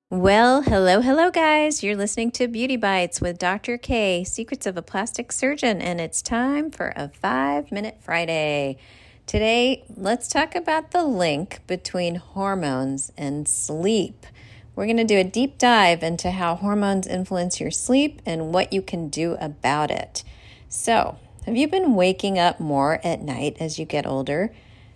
Well, hello, guys. You're listening to Beauty Bites with Dr. K, Secrets of a Plastic Surgeon, and it's time for a 5-Minute Friday. Today, let's talk about the link between hormones and sleep. We're going to do a deep dive into how hormones influence your sleep and what you can do about it. So, have you been waking up more at night as you get older?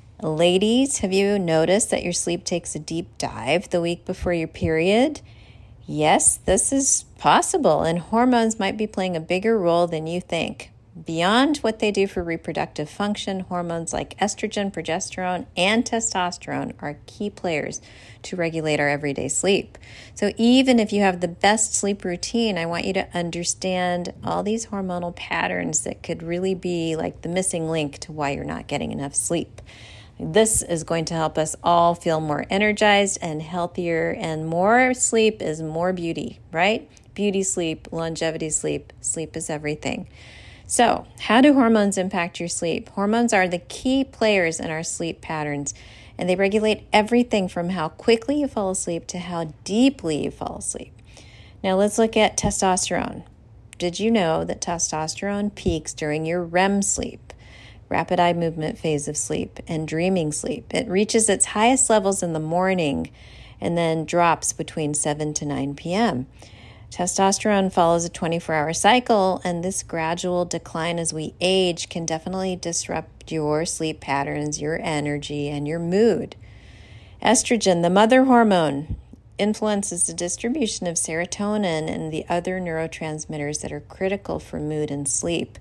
Ladies, have you noticed that your sleep takes a deep dive the week before your period? Yes, this is possible, and hormones might be playing a bigger role than you think. Beyond what they do for reproductive function, hormones like estrogen, progesterone, and testosterone are key players to regulate our everyday sleep. So even if you have the best sleep routine, I want you to understand all these hormonal patterns that could really be like the missing link to why you're not getting enough sleep. This is going to help us all feel more energized and healthier, and more sleep is more beauty, right? Beauty sleep, longevity sleep, sleep is everything. So, how do hormones impact your sleep? Hormones are the key players in our sleep patterns, and they regulate everything from how quickly you fall asleep to how deeply you fall asleep. Now, let's look at testosterone. Did you know that testosterone peaks during your REM sleep? Rapid eye movement phase of sleep, and dreaming sleep. It reaches its highest levels in the morning and then drops between 7 to 9 p.m. Testosterone follows a 24-hour cycle, and this gradual decline as we age can definitely disrupt your sleep patterns, your energy, and your mood. Estrogen, the mother hormone, influences the distribution of serotonin and the other neurotransmitters that are critical for mood and sleep.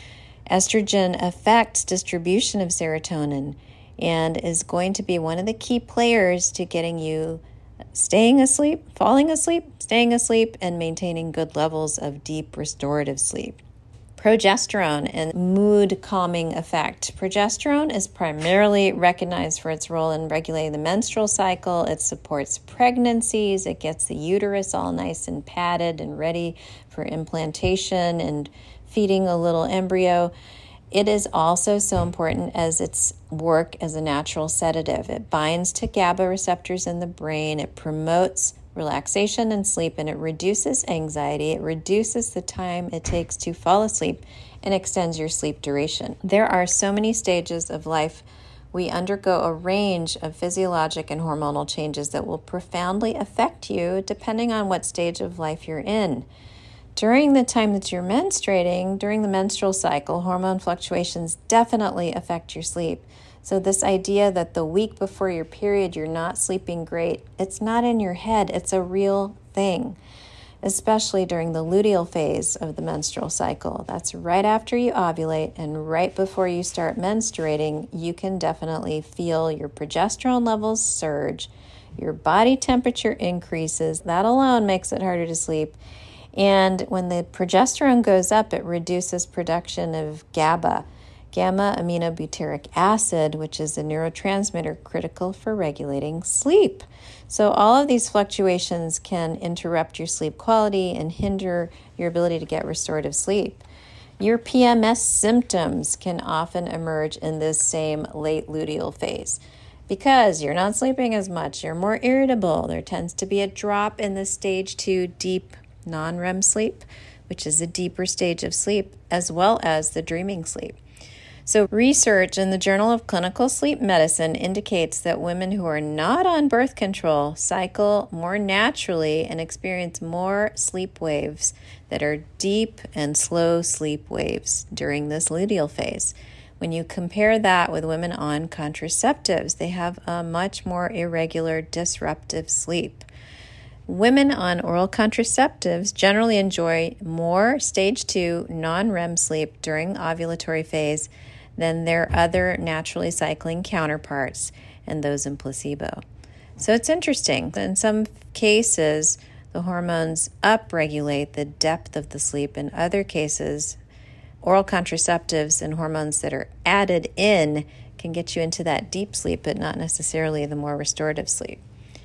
Estrogen affects distribution of serotonin and is going to be one of the key players to getting you staying asleep, falling asleep, staying asleep, and maintaining good levels of deep restorative sleep. Progesterone and mood calming effect. Progesterone is primarily recognized for its role in regulating the menstrual cycle. It supports pregnancies. It gets the uterus all nice and padded and ready for implantation and feeding a little embryo. It is also so important as its work as a natural sedative. It binds to GABA receptors in the brain. It promotes relaxation and sleep, and it reduces anxiety. It reduces the time it takes to fall asleep and extends your sleep duration. There are so many stages of life. We undergo a range of physiologic and hormonal changes that will profoundly affect you depending on what stage of life you're in. During the time that you're menstruating, during the menstrual cycle, hormone fluctuations definitely affect your sleep. So this idea that the week before your period you're not sleeping great, it's not in your head, it's a real thing, especially during the luteal phase of the menstrual cycle. That's right after you ovulate and right before you start menstruating. You can definitely feel your progesterone levels surge, your body temperature increases. That alone makes it harder to sleep. And when the progesterone goes up, it reduces production of GABA, gamma-aminobutyric acid, which is a neurotransmitter critical for regulating sleep. So all of these fluctuations can interrupt your sleep quality and hinder your ability to get restorative sleep. Your PMS symptoms can often emerge in this same late luteal phase. Because you're not sleeping as much, you're more irritable. There tends to be a drop in the stage 2 deep non-REM sleep, which is a deeper stage of sleep, as well as the dreaming sleep. So research in the Journal of Clinical Sleep Medicine indicates that women who are not on birth control cycle more naturally and experience more sleep waves that are deep and slow sleep waves during this luteal phase. When you compare that with women on contraceptives, they have a much more irregular, disruptive sleep. Women on oral contraceptives generally enjoy more stage 2 non-REM sleep during ovulatory phase than their other naturally cycling counterparts and those in placebo. So it's interesting. In some cases, the hormones upregulate the depth of the sleep. In other cases, oral contraceptives and hormones that are added in can get you into that deep sleep, but not necessarily the more restorative sleep.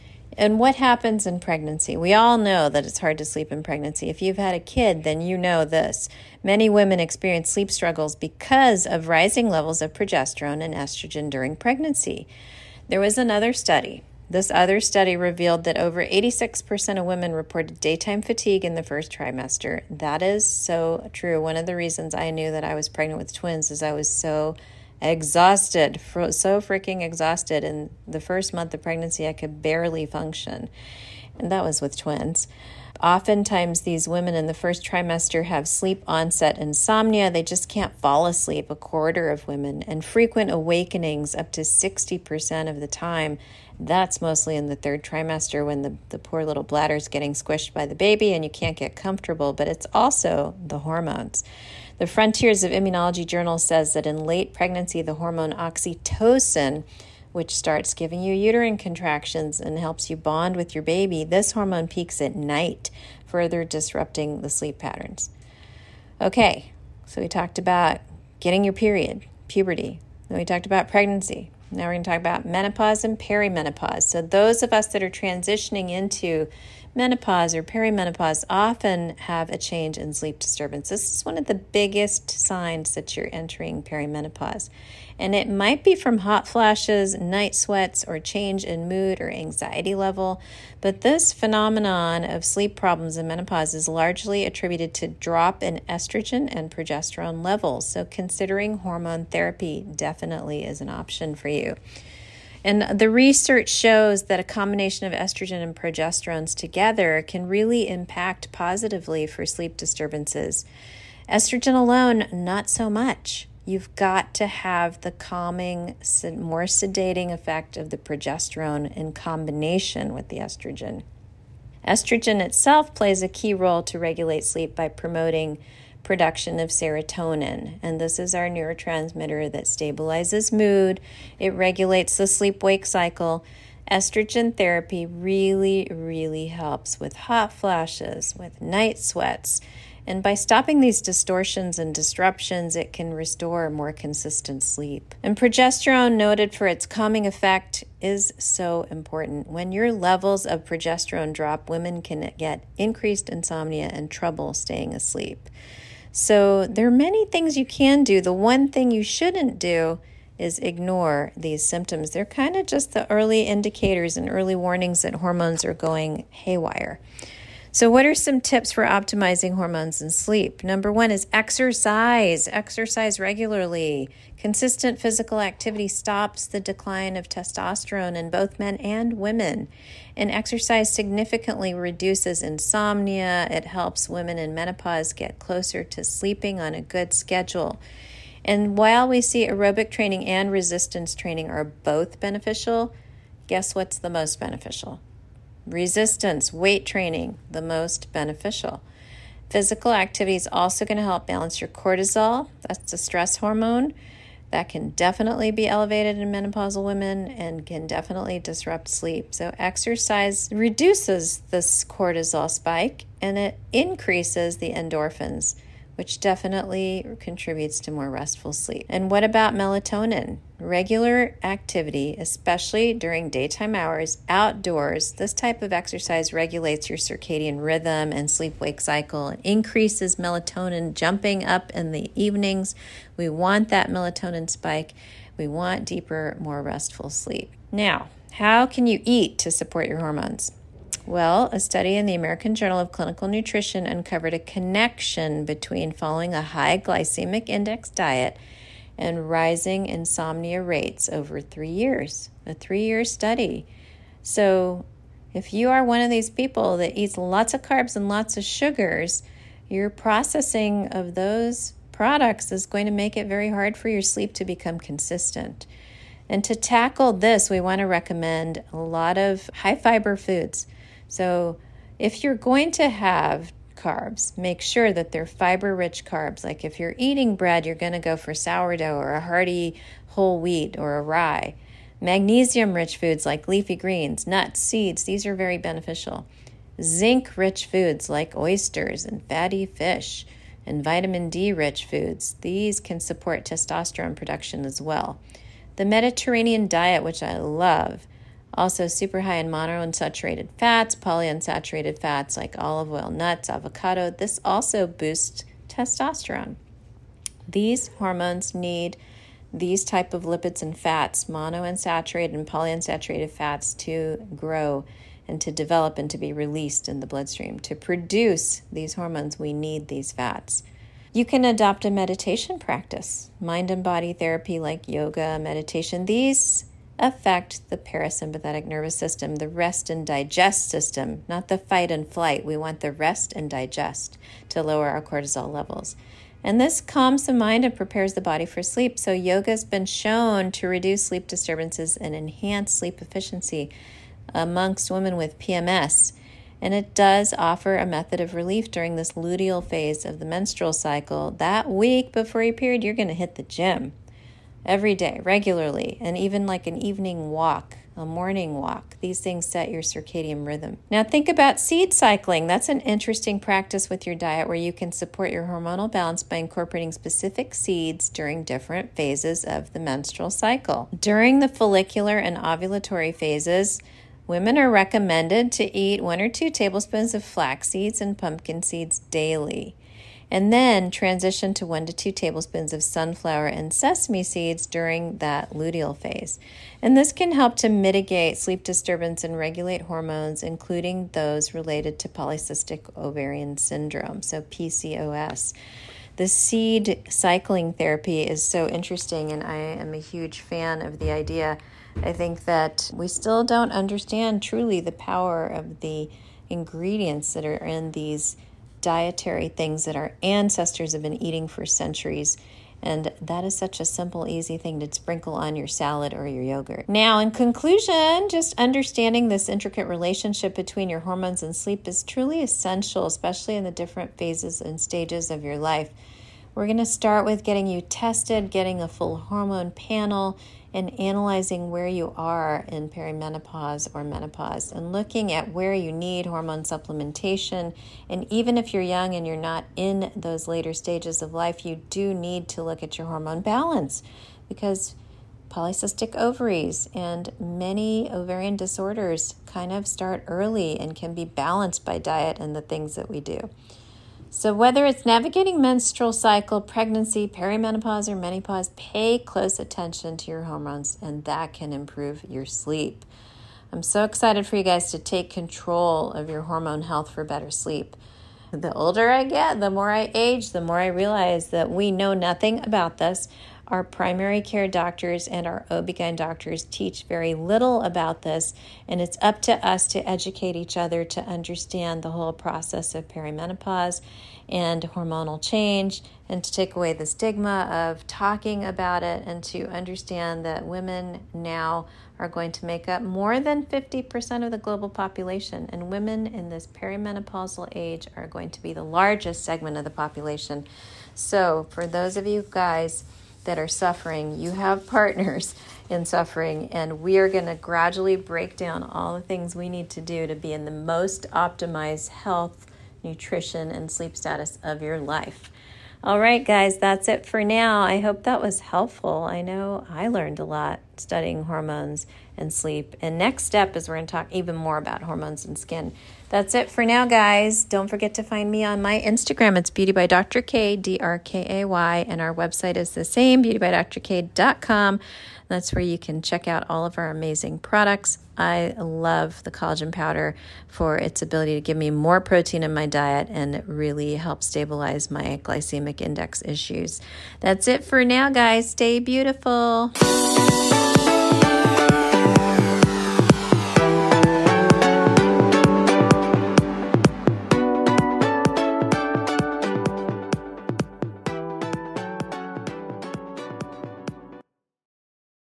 And what happens in pregnancy? We all know that it's hard to sleep in pregnancy. If you've had a kid, then you know this. Many women experience sleep struggles because of rising levels of progesterone and estrogen during pregnancy. There was another study This other study revealed that over 86% of women reported daytime fatigue in the first trimester. That is so true. One of the reasons I knew that I was pregnant with twins is I was so exhausted, so freaking exhausted. In the first month of pregnancy, I could barely function. And that was with twins. Oftentimes, these women in the first trimester have sleep onset insomnia. They just can't fall asleep, a quarter of women, and frequent awakenings up to 60% of the time. That's mostly in the third trimester when the poor little bladder's getting squished by the baby and you can't get comfortable, but it's also the hormones. The Frontiers of Immunology journal says that in late pregnancy, the hormone oxytocin, which starts giving you uterine contractions and helps you bond with your baby, this hormone peaks at night, further disrupting the sleep patterns. Okay, so we talked about getting your period, puberty. Then we talked about pregnancy. Now we're going to talk about menopause and perimenopause. So those of us that are transitioning into menopause or perimenopause often have a change in sleep disturbance. This is one of the biggest signs that you're entering perimenopause. And it might be from hot flashes, night sweats, or change in mood or anxiety level. But this phenomenon of sleep problems in menopause is largely attributed to drop in estrogen and progesterone levels. So considering hormone therapy definitely is an option for you. And the research shows that a combination of estrogen and progesterones together can really impact positively for sleep disturbances. Estrogen alone, not so much. You've got to have the calming, more sedating effect of the progesterone in combination with the estrogen. Estrogen itself plays a key role to regulate sleep by promoting production of serotonin, and this is our neurotransmitter that stabilizes mood. It regulates the sleep-wake cycle. Estrogen therapy really, really helps with hot flashes, with night sweats, and by stopping these distortions and disruptions, it can restore more consistent sleep. And progesterone, noted for its calming effect, is so important. When your levels of progesterone drop, women can get increased insomnia and trouble staying asleep. So there are many things you can do. The one thing you shouldn't do is ignore these symptoms. They're kind of just the early indicators and early warnings that hormones are going haywire. So what are some tips for optimizing hormones and sleep? Number one is exercise. Exercise regularly. Consistent physical activity stops the decline of testosterone in both men and women. And exercise significantly reduces insomnia. It helps women in menopause get closer to sleeping on a good schedule. And while we see aerobic training and resistance training are both beneficial, guess what's the most beneficial? Resistance, weight training, the most beneficial. Physical activity is also going to help balance your cortisol. That's the stress hormone. That can definitely be elevated in menopausal women and can definitely disrupt sleep. So exercise reduces this cortisol spike and it increases the endorphins, which definitely contributes to more restful sleep. And what about melatonin? Regular activity, especially during daytime hours, outdoors, this type of exercise regulates your circadian rhythm and sleep-wake cycle and increases melatonin jumping up in the evenings. We want that melatonin spike. We want deeper, more restful sleep. Now, how can you eat to support your hormones? Well, a study in the American Journal of Clinical Nutrition uncovered a connection between following a high glycemic index diet and rising insomnia rates over 3 years, a 3-year study. So if you are one of these people that eats lots of carbs and lots of sugars, your processing of those products is going to make it very hard for your sleep to become consistent. And to tackle this, we want to recommend a lot of high fiber foods. So if you're going to have carbs, make sure that they're fiber-rich carbs. Like if you're eating bread, you're going to go for sourdough or a hearty whole wheat or a rye. Magnesium-rich foods like leafy greens, nuts, seeds, these are very beneficial. Zinc-rich foods like oysters and fatty fish, and vitamin D-rich foods. These can support testosterone production as well. The Mediterranean diet, which I love, also super high in monounsaturated fats, polyunsaturated fats like olive oil, nuts, avocado. This also boosts testosterone. These hormones need these type of lipids and fats, monounsaturated and polyunsaturated fats, to grow and to develop and to be released in the bloodstream. To produce these hormones, we need these fats. You can adopt a meditation practice, mind and body therapy like yoga, meditation. These affect the parasympathetic nervous system, the rest and digest system, not the fight and flight. We want the rest and digest to lower our cortisol levels. And this calms the mind and prepares the body for sleep. So yoga has been shown to reduce sleep disturbances and enhance sleep efficiency amongst women with PMS. And it does offer a method of relief during this luteal phase of the menstrual cycle. That week before your period, you're going to hit the gym every day, regularly, and even like an evening walk, a morning walk. These things set your circadian rhythm. Now think about seed cycling. That's an interesting practice with your diet where you can support your hormonal balance by incorporating specific seeds during different phases of the menstrual cycle. During the follicular and ovulatory phases, women are recommended to eat 1 or 2 tablespoons of flax seeds and pumpkin seeds daily, and then transition to 1 to 2 tablespoons of sunflower and sesame seeds during that luteal phase. And this can help to mitigate sleep disturbance and regulate hormones, including those related to polycystic ovarian syndrome, so PCOS. The seed cycling therapy is so interesting, and I am a huge fan of the idea. I think that we still don't understand truly the power of the ingredients that are in these dietary things that our ancestors have been eating for centuries. And that is such a simple, easy thing to sprinkle on your salad or your yogurt. Now, in conclusion, just understanding this intricate relationship between your hormones and sleep is truly essential, especially in the different phases and stages of your life. We're going to start with getting you tested, getting a full hormone panel, and analyzing where you are in perimenopause or menopause, and looking at where you need hormone supplementation. And even if you're young and you're not in those later stages of life, you do need to look at your hormone balance, because polycystic ovaries and many ovarian disorders kind of start early and can be balanced by diet and the things that we do. So whether it's navigating menstrual cycle, pregnancy, perimenopause, or menopause, pay close attention to your hormones, and that can improve your sleep. I'm so excited for you guys to take control of your hormone health for better sleep. The older I get, the more I age, the more I realize that we know nothing about this. Our primary care doctors and our OB-GYN doctors teach very little about this, and it's up to us to educate each other to understand the whole process of perimenopause and hormonal change, and to take away the stigma of talking about it, and to understand that women now are going to make up more than 50% of the global population, and women in this perimenopausal age are going to be the largest segment of the population. So for those of you guys that are suffering, you have partners in suffering, and we are going to gradually break down all the things we need to do to be in the most optimized health, nutrition, and sleep status of your life. All right, guys, that's it for now. I hope that was helpful. I know I learned a lot studying hormones and sleep. And next step is we're going to talk even more about hormones and skin. That's it for now, guys. Don't forget to find me on my Instagram. It's Beauty by Dr. K, DRKAY, and our website is the same, beautybydrk.com. That's where you can check out all of our amazing products. I love the collagen powder for its ability to give me more protein in my diet and really help stabilize my glycemic index issues. That's it for now, guys. Stay beautiful.